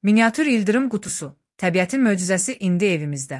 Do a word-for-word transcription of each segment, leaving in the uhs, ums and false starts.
Miniatür ildırım qutusu. Təbiətin möcüzəsi indi evimizdə.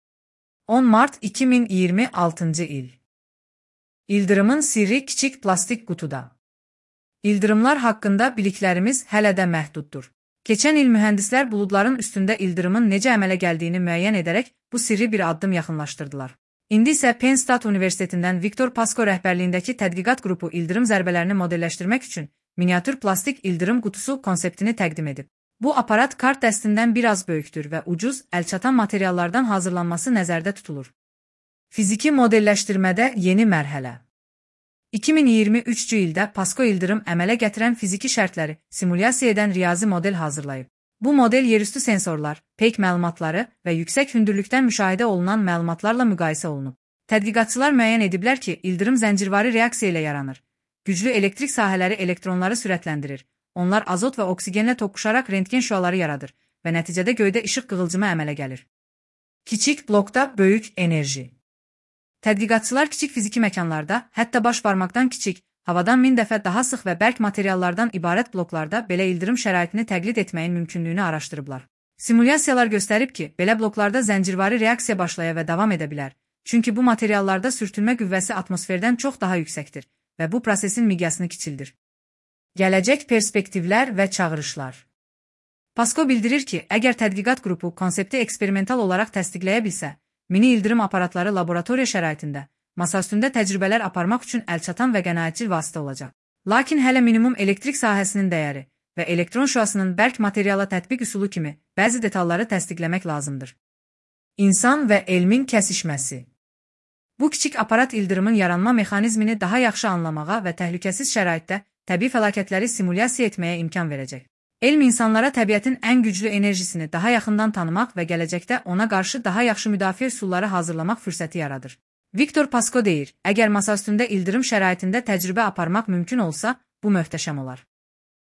on mart iki min iyirmi altıncı il. İldırımın sirri kiçik plastik qutuda. İldırımlar haqqında biliklərimiz hələ də məhduddur. Keçən il mühəndislər buludların üstündə ildırımın necə əmələ gəldiyini müəyyən edərək bu sirri bir addım yaxınlaşdırdılar. İndi isə Penn State Universitetindən Viktor Pasko rəhbərliyindəki tədqiqat qrupu ildırım zərbələrini modelləşdirmək üçün miniatür plastik ildırım qutusu konseptini təqdim edib. Bu aparat kart dəstindən biraz böyükdür və ucuz, əlçatan materiallardan hazırlanması nəzərdə tutulur. Fiziki modelləşdirmədə yeni mərhələ. iki min iyirmi üçüncü ildə Pasko ildırım əmələ gətirən fiziki şərtləri simulyasiya edən riyazi model hazırlayıb. Bu model yerüstü sensorlar, peyk məlumatları və yüksək hündürlükdən müşahidə olunan məlumatlarla müqayisə olunub. Tədqiqatçılar müəyyən ediblər ki, ildırım zəncirvari reaksiya ilə yaranır. Güclü elektrik sahələri elektronları sürətləndirir. Onlar azot və oksigenlə toqquşaraq rentgen şüaları yaradır və nəticədə göydə işıq qığılcımı əmələ gəlir. Kiçik blokda böyük enerji. Tədqiqatçılar kiçik fiziki məkanlarda, hətta baş barmaqdan kiçik, havadan min dəfə daha sıx və bərk materiallardan ibarət bloklarda belə ildırım şəraitini təqlid etməyin mümkünlüyünü araşdırıblar. Simulyasiyalar göstərib ki, belə bloklarda zəncirvari reaksiya başlaya və davam edə bilər. Çünki bu materiallarda sürtünmə qüvvəsi atmosferdən çox daha yüksəkdir və bu prosesin miqyasını kiçildir. Gələcək perspektivlər və çağırışlar. Pasko bildirir ki, əgər tədqiqat qrupu konsepti eksperimental olaraq təsdiqləyə bilsə, mini ildırım aparatları laboratoriya şəraitində, masa üstündə təcrübələr aparmaq üçün əlçatan və qənaətcil vasitə olacaq. Lakin hələ minimum elektrik sahəsinin dəyəri və elektron şüasının bərk materiala tətbiq üsulu kimi bəzi detalları təsdiqləmək lazımdır. İnsan və elmin kəsişməsi. Bu kiçik aparat ildırımın yaranma mexanizmini daha yaxşı anlamağa və təhlükəsiz şəraitdə təbii fəlakətləri simulyasiya etməyə imkan verəcək. Elm insanlara təbiətin ən güclü enerjisini daha yaxından tanımaq və gələcəkdə ona qarşı daha yaxşı müdafiə üsulları hazırlamaq fürsəti yaradır. Viktor Pasko deyir, əgər masa üstündə ildırım şəraitində təcrübə aparmaq mümkün olsa, bu möhtəşəm olar.